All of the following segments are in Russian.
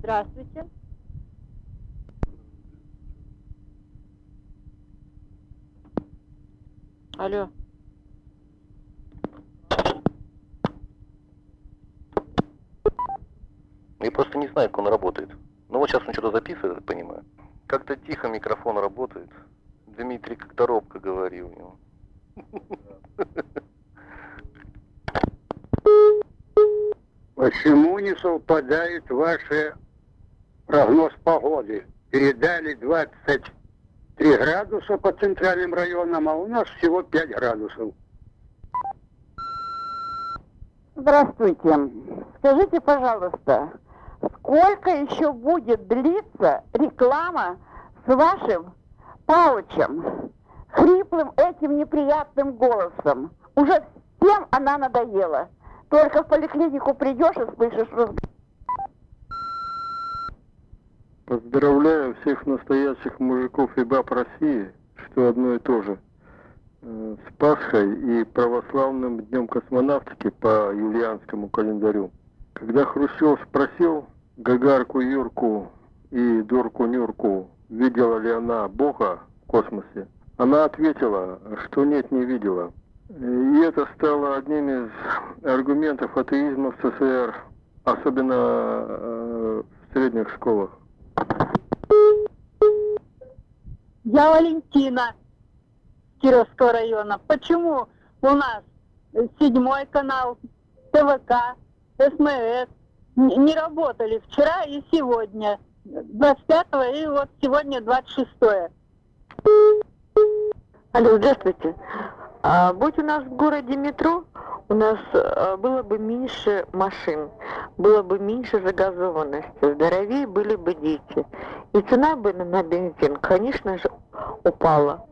Здравствуйте. Алло. Я просто не знаю, как он работает. Ну вот сейчас он что-то записывает, я так понимаю. Как-то тихо микрофон работает. Дмитрий как-то робко говорил у него. Почему не совпадает ваш прогноз погоды? Передали 23 градуса по центральным районам, а у нас всего 5 градусов. Здравствуйте. Скажите, пожалуйста, сколько еще будет длиться реклама с вашим Палычем, хриплым этим неприятным голосом? Уже всем она надоела. Только в поликлинику придешь и слышишь разговор. Поздравляю всех настоящих мужиков и баб России, что одно и то же. С Пасхой и православным днем космонавтики по юлианскому календарю. Когда Хрущев спросил Гагарку Юрку и Дурку Нюрку, видела ли она Бога в космосе, она ответила, что нет, не видела. И это стало одним из аргументов атеизма в СССР, особенно в средних школах. Я Валентина Кировского района. Почему у нас 7 канал, ТВК, СМС не работали вчера и сегодня, 25-го и вот сегодня 26-е? Алло, здравствуйте. Будь у нас в городе метро, у нас было бы меньше машин, было бы меньше загазованности, здоровее были бы дети. И цена бы на бензин, конечно же, упала.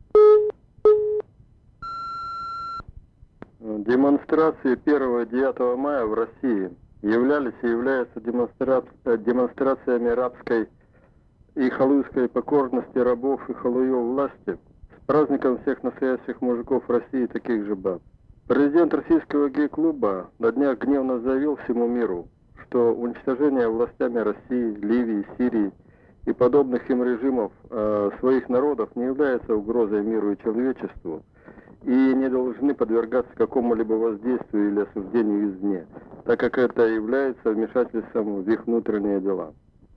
Демонстрации 1-9 мая в России являлись и являются демонстрациями рабской и халуйской покорности рабов и халуев власти с праздником всех настоящих мужиков России, таких же баб. Президент российского гей-клуба на днях гневно заявил всему миру, что уничтожение властями России, Ливии, Сирии и подобных им режимов своих народов не является угрозой миру и человечеству, и не должны подвергаться какому-либо воздействию или осуждению извне, так как это является вмешательством в их внутренние дела.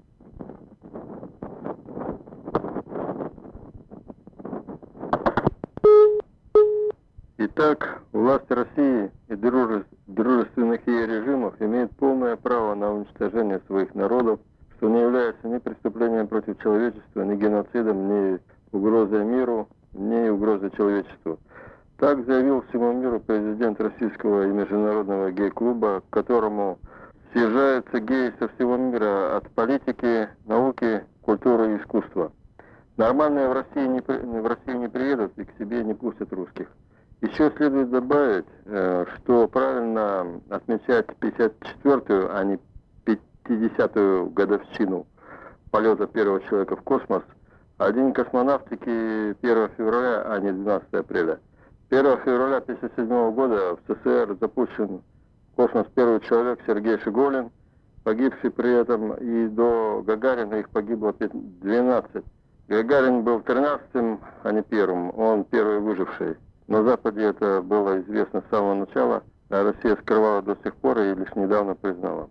Итак, власти России и дружественных ей режимов имеют полное право на уничтожение своих народов, что не является ни преступлением против человечества, ни геноцидом, ни угрозой миру, ни угрозой человечеству. Так заявил всему миру президент российского и международного гей-клуба, к которому съезжаются геи со всего мира от политики, науки, культуры и искусства. Нормальные в Россию не приедут и к себе не пустят русских. Еще следует добавить, что правильно отмечать 54-ю, а не 50-ю годовщину полета первого человека в космос, а День космонавтики 1 февраля, а не 12 апреля. 1 февраля 1957 года в СССР запущен в космос первый человек Сергей Шиголин, погибший при этом, и до Гагарина их погибло 12. Гагарин был 13-м, а не первым, он первый выживший. На Западе это было известно с самого начала, а Россия скрывала до сих пор и лишь недавно признала.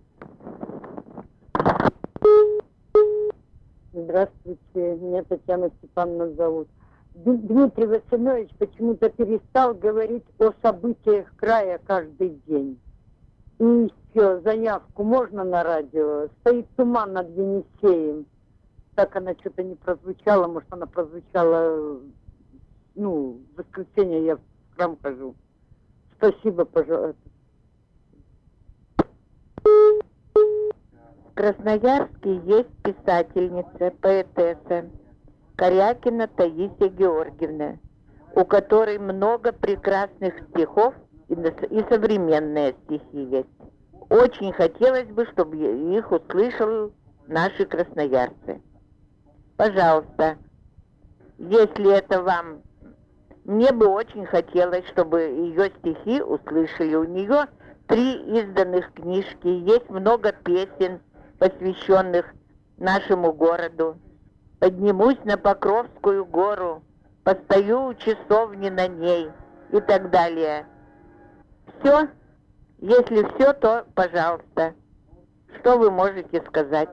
Здравствуйте, меня Татьяна Степановна зовут. Дмитрий Васильевич почему-то перестал говорить о событиях края каждый день. И все, заявку можно на радио? Стоит туман над Енисеем. Так она что-то не прозвучала, может она прозвучала, в воскресенье я в храм хожу. Спасибо, пожалуйста. В Красноярске есть писательница, поэтесса Корякина Таисия Георгиевна, у которой много прекрасных стихов и современные стихи есть. Очень хотелось бы, чтобы их услышали наши красноярцы. Пожалуйста, если это вам... Мне бы очень хотелось, чтобы ее стихи услышали. У нее 3 изданных книжки, есть много песен, посвященных нашему городу. Поднимусь на Покровскую гору, постою у часовни на ней и так далее. Все? Если все, то пожалуйста. Что вы можете сказать?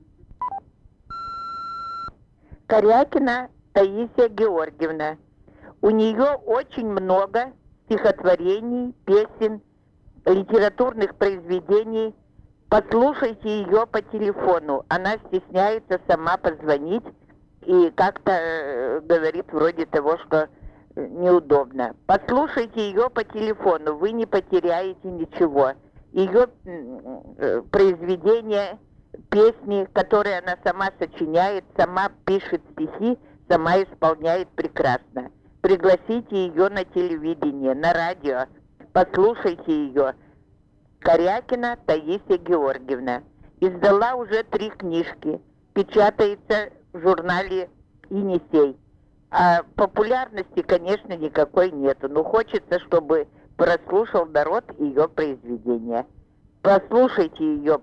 Корякина Таисия Георгиевна. У нее очень много стихотворений, песен, литературных произведений. Послушайте ее по телефону. Она стесняется сама позвонить и как-то говорит вроде того, что неудобно. Послушайте ее по телефону, вы не потеряете ничего. Ее произведения, песни, которые она сама сочиняет, сама пишет стихи, сама исполняет прекрасно. Пригласите ее на телевидение, на радио, послушайте ее. Корякина Таисия Георгиевна. Издала уже 3 книжки, печатается в журнале «Енисей». А популярности, конечно, никакой нету, но хочется, чтобы прослушал народ ее произведения. Послушайте ее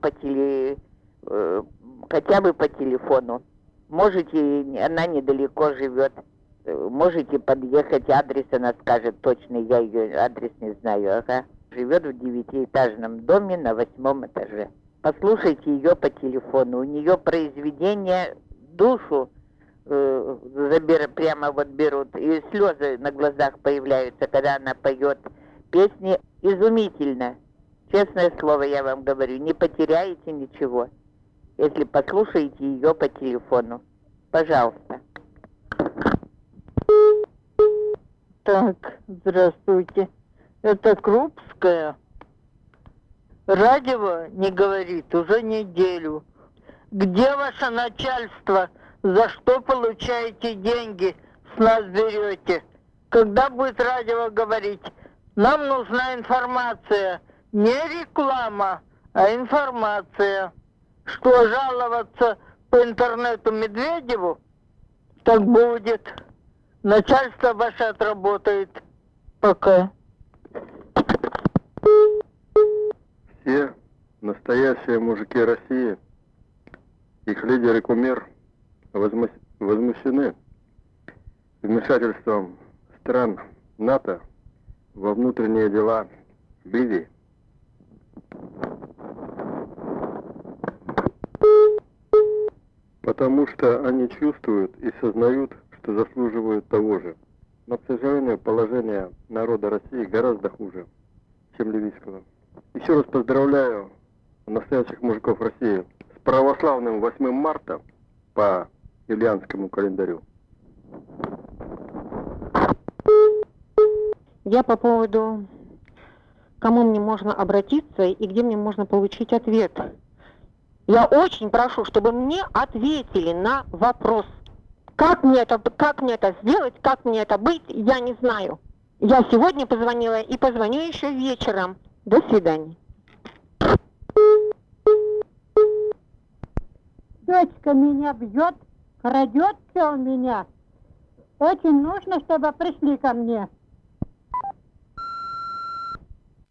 хотя бы по телефону. Можете, она недалеко живет, можете подъехать, адрес она скажет точно, я ее адрес не знаю, ага. Живет в 9-этажном доме на 8 этаже. Послушайте ее по телефону, у нее произведения душу прямо вот берут, и слезы на глазах появляются, когда она поет песни. Изумительно. Честное слово, я вам говорю, не потеряете ничего, если послушаете ее по телефону. Пожалуйста. Так, здравствуйте. Это Крупская. Радио не говорит уже неделю. Где ваше начальство? За что получаете деньги? С нас берете? Когда будет радио говорить? Нам нужна информация. Не реклама, а информация. Что, жаловаться по интернету Медведеву? Так будет. Начальство ваше отработает. Пока. Все настоящие мужики России, их лидер и кумир, возмущены вмешательством стран НАТО во внутренние дела Ливии. Потому что они чувствуют и сознают, что заслуживают того же. Но, к сожалению, положение народа России гораздо хуже, чем ливийского. Еще раз поздравляю настоящих мужиков России с православным 8 марта по юлианскому календарю. Я по поводу, кому мне можно обратиться и где мне можно получить ответ. Я очень прошу, чтобы мне ответили на вопрос. Как мне это сделать, как мне это быть, я не знаю. Я сегодня позвонила и позвоню еще вечером. До свидания. Дочка меня бьет, крадет все у меня. Очень нужно, чтобы пришли ко мне.